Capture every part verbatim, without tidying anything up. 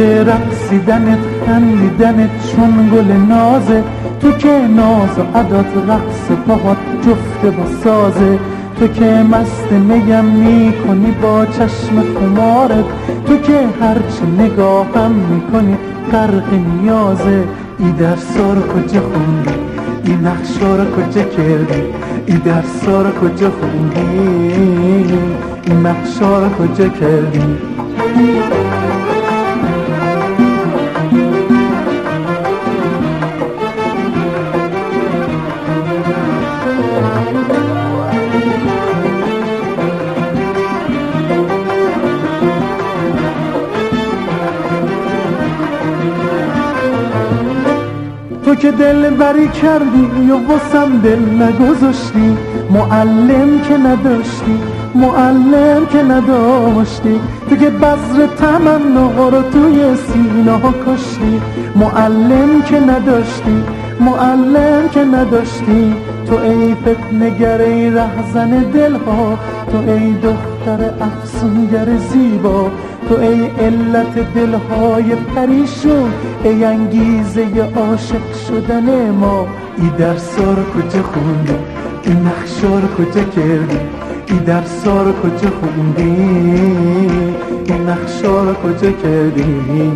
که رقصیدنت خندیدنت چون گل نازه، تو که ناز و عدات رقص پاهات جفته با سازه، تو که مست میم میکنی با چشم خمارت، تو که هرچی نگاهم میکنی غرق نیازه. ای درسا رو کجا خوندی، این نقشا رو کجا کردی، ای درسا رو کجا خوندی، این نقشا رو کجا کردی. تو که دل بری کردی و واسم دل نگذاشتی، معلم که نداشتی، معلم که نداشتی، تو که بذر تمنا رو توی سینه ها کشتی، معلم که نداشتی، معلم که نداشتی. تو ای فتنگر ای رهزن دلها، تو ای دختر افسونگر زیبا، تو ای علت دلهای پریشون، ای انگیزه عاشق شدن ما. ای درسا رو کجا خوندی، این نقشا رو کجا کردی، ای درسا رو کجا خوندی، این نقشا رو کجا کردی.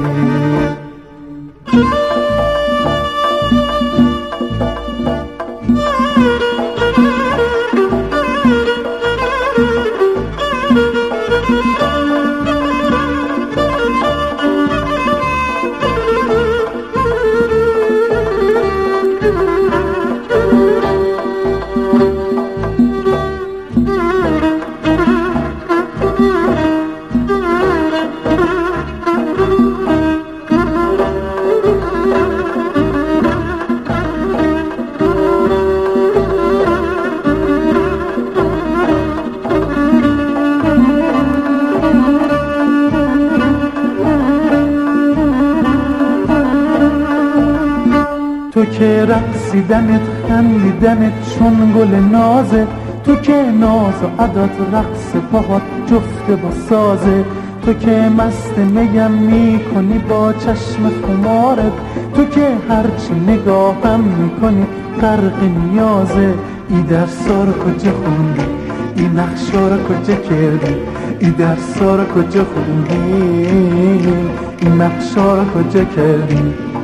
تو که رقصیدنت خندیدنت چون گل نازه، تو که ناز و عدات رقص پاهات جفته با سازه، تو که مست میم میکنی با چشم خمارت، تو که هرچی نگاهم میکنی غرق نیازه. ای درسا رو کجا خوندی، ای نقشا رو کجا کردی، ای درسا رو کجا خوندی، این نقشا رو کجا کردی.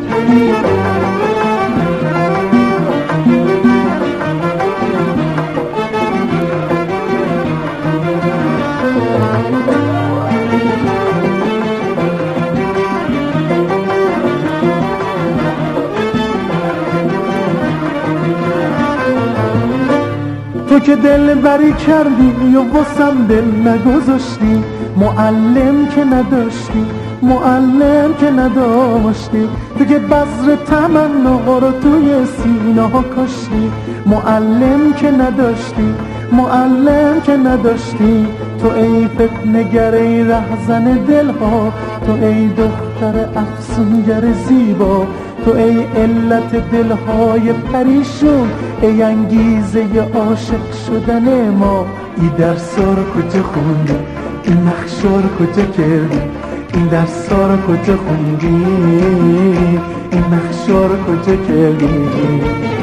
تو که دل بری کردی و واسم دل نگذاشتی، معلم که نداشتی، معلم که نداشتی، تو که بذر تمنا رو توی سینه ها کشتی، معلم که نداشتی، معلم که نداشتی. تو ای فتنگر ای رهزن دلها، تو ای دختر افسونگر زیبا، تو ای علت دلهای پریشون، ای انگیزه عاشق شدن ما. ای درسا رو کجا خوندی، این نقشا رو کجا کردی، این درسا رو کجا خوندی، این نقشا رو کجا کردی.